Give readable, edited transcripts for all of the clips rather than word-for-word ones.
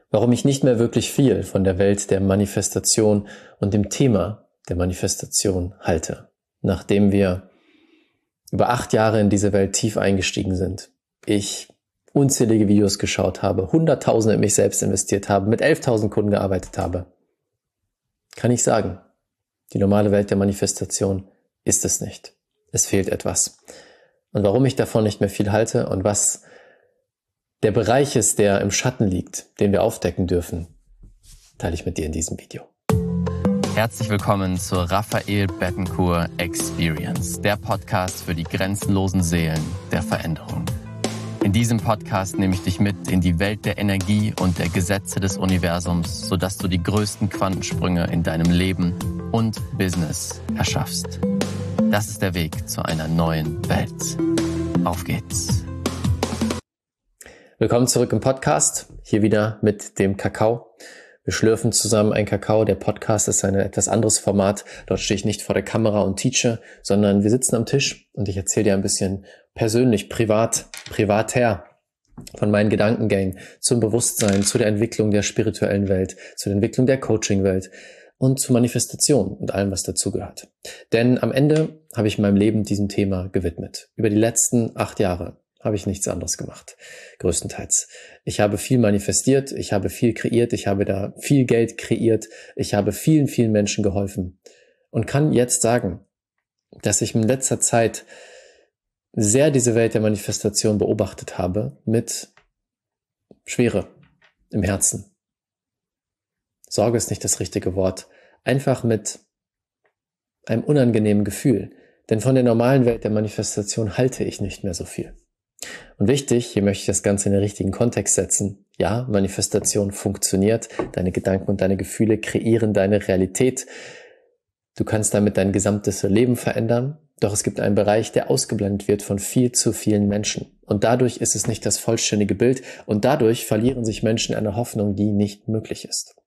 warum ich nicht mehr wirklich viel von der Welt der Manifestation und dem Thema der Manifestation halte, nachdem wir über 8 Jahre in diese Welt tief eingestiegen sind. Ich unzählige Videos geschaut habe, Hunderttausende in mich selbst investiert habe, mit 11.000 Kunden gearbeitet habe. Kann ich sagen, die normale Welt der Manifestation ist es nicht. Es fehlt etwas. Und warum ich davon nicht mehr viel halte und was der Bereich ist, der im Schatten liegt, den wir aufdecken dürfen, teile ich mit dir in diesem Video. Herzlich willkommen zur Raphael Bettencourt Experience, der Podcast für die grenzenlosen Seelen der Veränderung. In diesem Podcast nehme ich dich mit in die Welt der Energie und der Gesetze des Universums, sodass du die größten Quantensprünge in deinem Leben und Business erschaffst. Das ist der Weg zu einer neuen Welt. Auf geht's! Willkommen zurück im Podcast, hier wieder mit dem Kakao. Wir schlürfen zusammen einen Kakao. Der Podcast ist ein etwas anderes Format. Dort stehe ich nicht vor der Kamera und teache, sondern wir sitzen am Tisch und ich erzähle dir ein bisschen persönlich, privater von meinen Gedankengängen zum Bewusstsein, zu der Entwicklung der spirituellen Welt, zu der Entwicklung der Coaching-Welt und zur Manifestation und allem, was dazugehört. Denn am Ende habe ich meinem Leben diesem Thema gewidmet. Über die letzten 8 Jahre habe ich nichts anderes gemacht, größtenteils. Ich habe viel manifestiert, ich habe viel kreiert, ich habe da viel Geld kreiert, ich habe vielen, vielen Menschen geholfen und kann jetzt sagen, dass ich in letzter Zeit sehr diese Welt der Manifestation beobachtet habe mit Schwere im Herzen. Sorge ist nicht das richtige Wort, einfach mit einem unangenehmen Gefühl, denn von der normalen Welt der Manifestation halte ich nicht mehr so viel. Und wichtig, hier möchte ich das Ganze in den richtigen Kontext setzen. Ja, Manifestation funktioniert. Deine Gedanken und deine Gefühle kreieren deine Realität. Du kannst damit dein gesamtes Leben verändern. Doch es gibt einen Bereich, der ausgeblendet wird von viel zu vielen Menschen. Und dadurch ist es nicht das vollständige Bild. Und dadurch verlieren sich Menschen eine Hoffnung, die nicht möglich ist.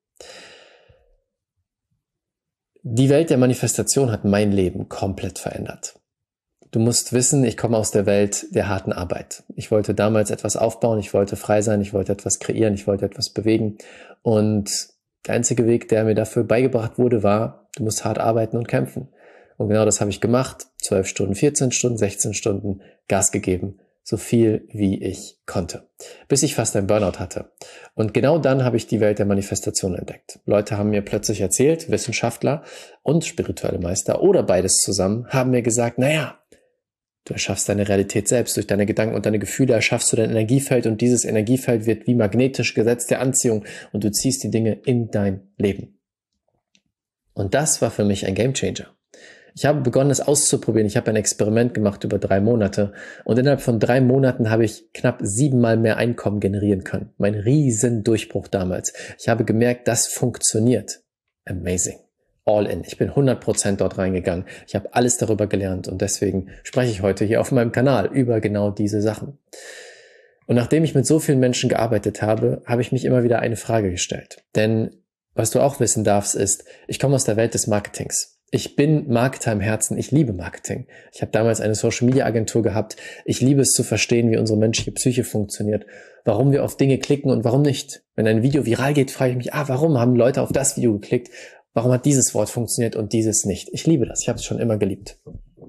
Die Welt der Manifestation hat mein Leben komplett verändert. Du musst wissen, ich komme aus der Welt der harten Arbeit. Ich wollte damals etwas aufbauen, ich wollte frei sein, ich wollte etwas kreieren, ich wollte etwas bewegen. Und der einzige Weg, der mir dafür beigebracht wurde, war, du musst hart arbeiten und kämpfen. Und genau das habe ich gemacht. 12 Stunden, 14 Stunden, 16 Stunden Gas gegeben. So viel, wie ich konnte. Bis ich fast einen Burnout hatte. Und genau dann habe ich die Welt der Manifestation entdeckt. Leute haben mir plötzlich erzählt, Wissenschaftler und spirituelle Meister oder beides zusammen, haben mir gesagt, naja, du erschaffst deine Realität selbst. Durch deine Gedanken und deine Gefühle erschaffst du dein Energiefeld und dieses Energiefeld wird wie magnetisch Gesetz der Anziehung und du ziehst die Dinge in dein Leben. Und das war für mich ein Gamechanger. Ich habe begonnen, es auszuprobieren. Ich habe ein Experiment gemacht über 3 Monate und innerhalb von 3 Monaten habe ich knapp 7-mal mehr Einkommen generieren können. Mein riesen Durchbruch damals. Ich habe gemerkt, das funktioniert. Amazing. All in. Ich bin 100% dort reingegangen. Ich habe alles darüber gelernt und deswegen spreche ich heute hier auf meinem Kanal über genau diese Sachen. Und nachdem ich mit so vielen Menschen gearbeitet habe, habe ich mich immer wieder eine Frage gestellt. Denn was du auch wissen darfst ist, ich komme aus der Welt des Marketings. Ich bin Marketer im Herzen. Ich liebe Marketing. Ich habe damals eine Social-Media-Agentur gehabt. Ich liebe es zu verstehen, wie unsere menschliche Psyche funktioniert, warum wir auf Dinge klicken und warum nicht. Wenn ein Video viral geht, frage ich mich, warum haben Leute auf das Video geklickt? Warum hat dieses Wort funktioniert und dieses nicht? Ich liebe das. Ich habe es schon immer geliebt.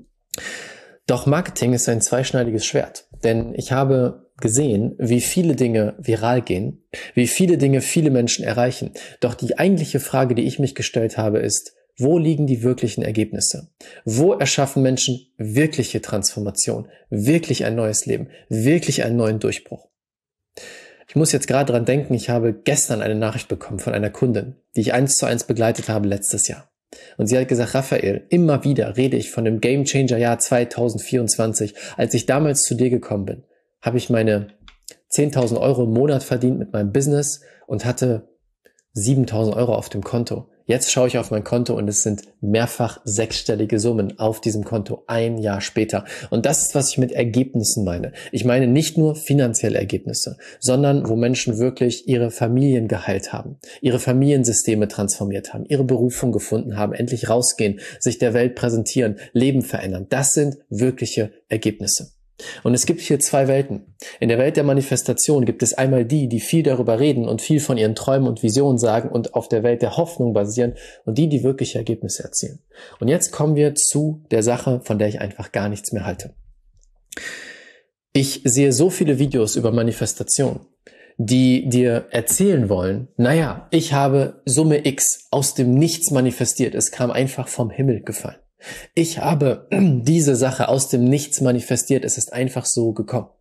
Doch Marketing ist ein zweischneidiges Schwert. Denn ich habe gesehen, wie viele Dinge viral gehen, wie viele Dinge viele Menschen erreichen. Doch die eigentliche Frage, die ich mich gestellt habe, ist, wo liegen die wirklichen Ergebnisse? Wo erschaffen Menschen wirkliche Transformation, wirklich ein neues Leben, wirklich einen neuen Durchbruch? Ich muss jetzt gerade dran denken, ich habe gestern eine Nachricht bekommen von einer Kundin, die ich 1:1 begleitet habe letztes Jahr. Und sie hat gesagt, Raphael, immer wieder rede ich von dem Gamechanger-Jahr 2024. Als ich damals zu dir gekommen bin, habe ich meine 10.000 Euro im Monat verdient mit meinem Business und hatte 7.000 Euro auf dem Konto. Jetzt schaue ich auf mein Konto und es sind mehrfach 6-stellige Summen auf diesem Konto 1 Jahr später. Und das ist, was ich mit Ergebnissen meine. Ich meine nicht nur finanzielle Ergebnisse, sondern wo Menschen wirklich ihre Familien geheilt haben, ihre Familiensysteme transformiert haben, ihre Berufung gefunden haben, endlich rausgehen, sich der Welt präsentieren, Leben verändern. Das sind wirkliche Ergebnisse. Und es gibt hier zwei Welten. In der Welt der Manifestation gibt es einmal die viel darüber reden und viel von ihren Träumen und Visionen sagen und auf der Welt der Hoffnung basieren und die wirkliche Ergebnisse erzielen. Und jetzt kommen wir zu der Sache, von der ich einfach gar nichts mehr halte. Ich sehe so viele Videos über Manifestation, die dir erzählen wollen, naja, ich habe Summe X aus dem Nichts manifestiert, es kam einfach vom Himmel gefallen. Ich habe diese Sache aus dem Nichts manifestiert, es ist einfach so gekommen.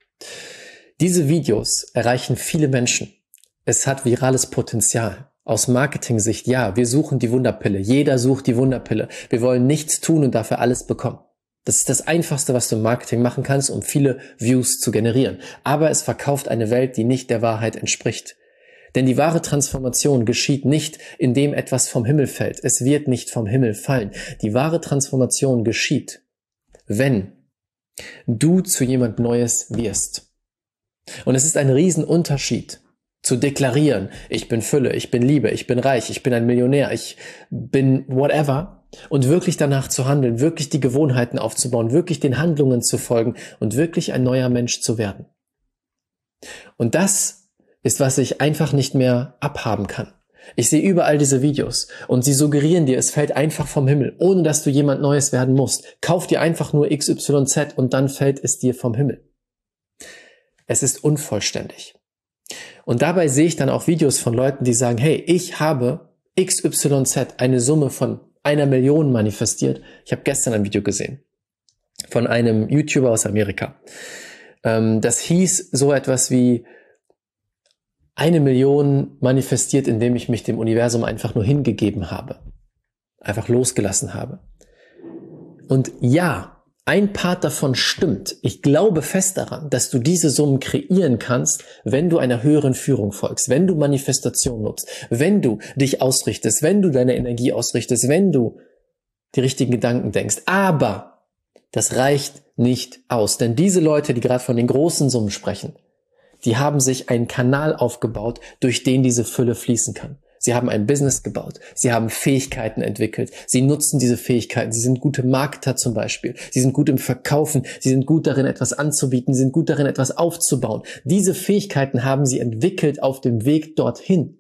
Diese Videos erreichen viele Menschen. Es hat virales Potenzial. Aus Marketing-Sicht, ja, wir suchen die Wunderpille. Jeder sucht die Wunderpille. Wir wollen nichts tun und dafür alles bekommen. Das ist das Einfachste, was du im Marketing machen kannst, um viele Views zu generieren. Aber es verkauft eine Welt, die nicht der Wahrheit entspricht. Denn die wahre Transformation geschieht nicht, indem etwas vom Himmel fällt. Es wird nicht vom Himmel fallen. Die wahre Transformation geschieht, wenn du zu jemand Neues wirst. Und es ist ein Riesenunterschied, zu deklarieren, ich bin Fülle, ich bin Liebe, ich bin reich, ich bin ein Millionär, ich bin whatever, und wirklich danach zu handeln, wirklich die Gewohnheiten aufzubauen, wirklich den Handlungen zu folgen und wirklich ein neuer Mensch zu werden. Und das ist, was ich einfach nicht mehr abhaben kann. Ich sehe überall diese Videos und sie suggerieren dir, es fällt einfach vom Himmel, ohne dass du jemand Neues werden musst. Kauf dir einfach nur XYZ und dann fällt es dir vom Himmel. Es ist unvollständig. Und dabei sehe ich dann auch Videos von Leuten, die sagen, hey, ich habe XYZ, eine Summe von 1 Million manifestiert. Ich habe gestern ein Video gesehen von einem YouTuber aus Amerika. Das hieß so etwas wie 1 Million manifestiert, indem ich mich dem Universum einfach nur hingegeben habe. Einfach losgelassen habe. Und ja, ein Part davon stimmt. Ich glaube fest daran, dass du diese Summen kreieren kannst, wenn du einer höheren Führung folgst, wenn du Manifestation nutzt, wenn du dich ausrichtest, wenn du deine Energie ausrichtest, wenn du die richtigen Gedanken denkst. Aber das reicht nicht aus. Denn diese Leute, die gerade von den großen Summen sprechen, die haben sich einen Kanal aufgebaut, durch den diese Fülle fließen kann. Sie haben ein Business gebaut. Sie haben Fähigkeiten entwickelt. Sie nutzen diese Fähigkeiten. Sie sind gute Marketer zum Beispiel. Sie sind gut im Verkaufen. Sie sind gut darin, etwas anzubieten. Sie sind gut darin, etwas aufzubauen. Diese Fähigkeiten haben sie entwickelt auf dem Weg dorthin.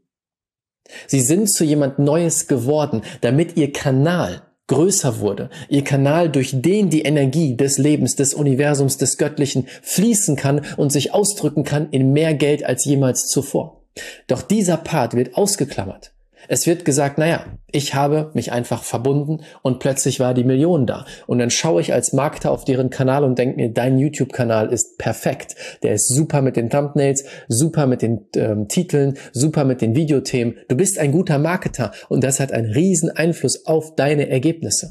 Sie sind zu jemand Neues geworden, damit ihr Kanal größer wurde. Ihr Kanal, durch den die Energie des Lebens, des Universums, des Göttlichen fließen kann und sich ausdrücken kann in mehr Geld als jemals zuvor. Doch dieser Part wird ausgeklammert. Es wird gesagt, naja, ich habe mich einfach verbunden und plötzlich war die Million da. Und dann schaue ich als Marketer auf deren Kanal und denke mir, dein YouTube-Kanal ist perfekt. Der ist super mit den Thumbnails, super mit den Titeln, super mit den Videothemen. Du bist ein guter Marketer und das hat einen riesen Einfluss auf deine Ergebnisse.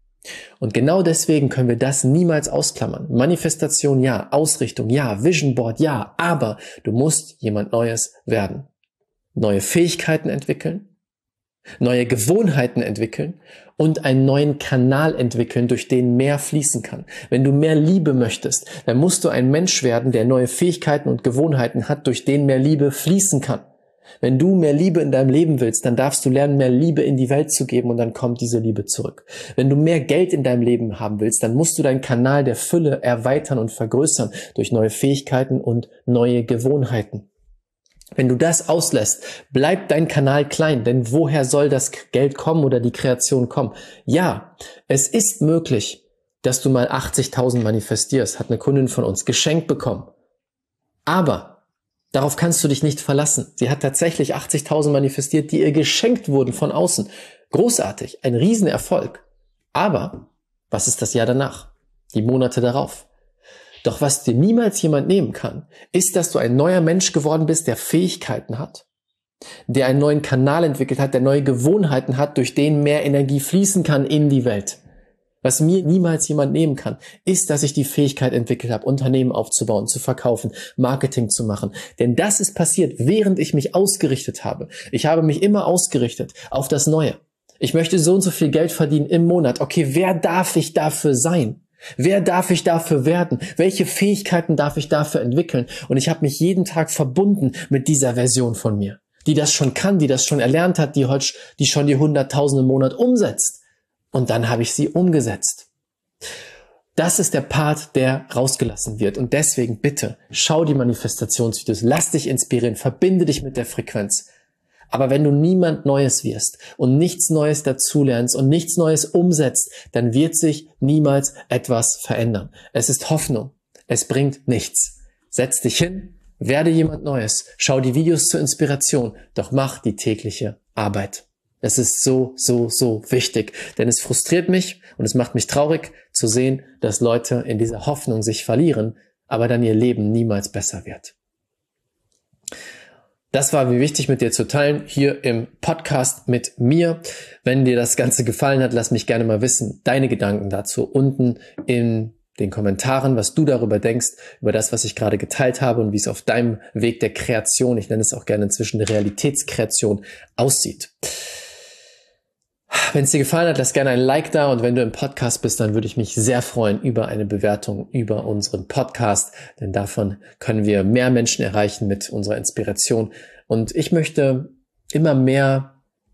Und genau deswegen können wir das niemals ausklammern. Manifestation ja, Ausrichtung ja, Vision Board ja, aber du musst jemand Neues werden. Neue Fähigkeiten entwickeln, neue Gewohnheiten entwickeln und einen neuen Kanal entwickeln, durch den mehr fließen kann. Wenn du mehr Liebe möchtest, dann musst du ein Mensch werden, der neue Fähigkeiten und Gewohnheiten hat, durch den mehr Liebe fließen kann. Wenn du mehr Liebe in deinem Leben willst, dann darfst du lernen, mehr Liebe in die Welt zu geben und dann kommt diese Liebe zurück. Wenn du mehr Geld in deinem Leben haben willst, dann musst du deinen Kanal der Fülle erweitern und vergrößern durch neue Fähigkeiten und neue Gewohnheiten. Wenn du das auslässt, bleibt dein Kanal klein, denn woher soll das Geld kommen oder die Kreation kommen? Ja, es ist möglich, dass du mal 80.000 manifestierst, hat eine Kundin von uns geschenkt bekommen. Aber darauf kannst du dich nicht verlassen. Sie hat tatsächlich 80.000 manifestiert, die ihr geschenkt wurden von außen. Großartig, ein Riesenerfolg. Aber was ist das Jahr danach? Die Monate darauf? Doch was dir niemals jemand nehmen kann, ist, dass du ein neuer Mensch geworden bist, der Fähigkeiten hat, der einen neuen Kanal entwickelt hat, der neue Gewohnheiten hat, durch den mehr Energie fließen kann in die Welt. Was mir niemals jemand nehmen kann, ist, dass ich die Fähigkeit entwickelt habe, Unternehmen aufzubauen, zu verkaufen, Marketing zu machen. Denn das ist passiert, während ich mich ausgerichtet habe. Ich habe mich immer ausgerichtet auf das Neue. Ich möchte so und so viel Geld verdienen im Monat. Okay, wer darf ich dafür sein? Wer darf ich dafür werden? Welche Fähigkeiten darf ich dafür entwickeln? Und ich habe mich jeden Tag verbunden mit dieser Version von mir, die das schon kann, die das schon erlernt hat, die schon die 100.000 im Monat umsetzt. Und dann habe ich sie umgesetzt. Das ist der Part, der rausgelassen wird. Und deswegen bitte, schau die Manifestationsvideos, lass dich inspirieren, verbinde dich mit der Frequenz. Aber wenn du niemand Neues wirst und nichts Neues dazulernst und nichts Neues umsetzt, dann wird sich niemals etwas verändern. Es ist Hoffnung. Es bringt nichts. Setz dich hin, werde jemand Neues, schau die Videos zur Inspiration, doch mach die tägliche Arbeit. Es ist so, so, so wichtig, denn es frustriert mich und es macht mich traurig zu sehen, dass Leute in dieser Hoffnung sich verlieren, aber dann ihr Leben niemals besser wird. Das war mir wichtig mit dir zu teilen, hier im Podcast mit mir. Wenn dir das Ganze gefallen hat, lass mich gerne mal wissen, deine Gedanken dazu unten in den Kommentaren, was du darüber denkst, über das, was ich gerade geteilt habe und wie es auf deinem Weg der Kreation, ich nenne es auch gerne inzwischen der Realitätskreation, aussieht. Wenn es dir gefallen hat, lass gerne ein Like da und wenn du im Podcast bist, dann würde ich mich sehr freuen über eine Bewertung über unseren Podcast, denn davon können wir mehr Menschen erreichen mit unserer Inspiration und ich möchte immer mehr,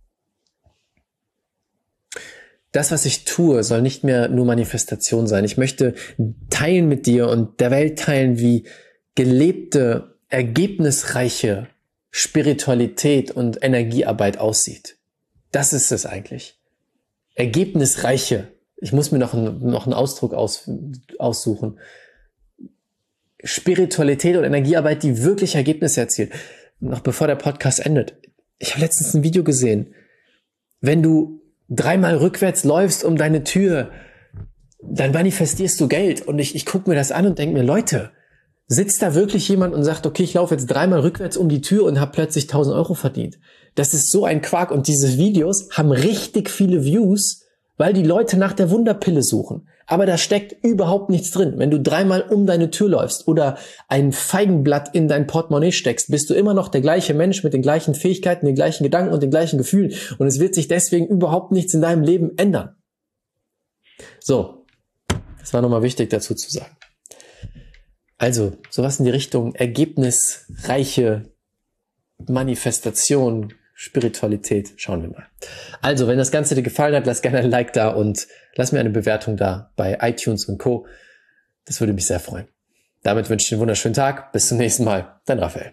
das, was ich tue, soll nicht mehr nur Manifestation sein. Ich möchte teilen mit dir und der Welt teilen, wie gelebte, ergebnisreiche Spiritualität und Energiearbeit aussieht. Das ist es eigentlich. Ergebnisreiche. Ich muss mir noch einen Ausdruck aussuchen. Spiritualität und Energiearbeit, die wirklich Ergebnisse erzielt. Noch bevor der Podcast endet. Ich habe letztens ein Video gesehen. Wenn du 3-mal rückwärts läufst um deine Tür, dann manifestierst du Geld. Und ich gucke mir das an und denke mir, Leute, sitzt da wirklich jemand und sagt, okay, ich laufe jetzt 3-mal rückwärts um die Tür und habe plötzlich 1.000 Euro verdient. Das ist so ein Quark und diese Videos haben richtig viele Views, weil die Leute nach der Wunderpille suchen. Aber da steckt überhaupt nichts drin. Wenn du 3-mal um deine Tür läufst oder ein Feigenblatt in dein Portemonnaie steckst, bist du immer noch der gleiche Mensch mit den gleichen Fähigkeiten, den gleichen Gedanken und den gleichen Gefühlen. Und es wird sich deswegen überhaupt nichts in deinem Leben ändern. So, das war nochmal wichtig dazu zu sagen. Also, sowas in die Richtung ergebnisreiche Manifestation, Spiritualität. Schauen wir mal. Also, wenn das Ganze dir gefallen hat, lass gerne ein Like da und lass mir eine Bewertung da bei iTunes und Co. Das würde mich sehr freuen. Damit wünsche ich dir einen wunderschönen Tag. Bis zum nächsten Mal. Dein Raphael.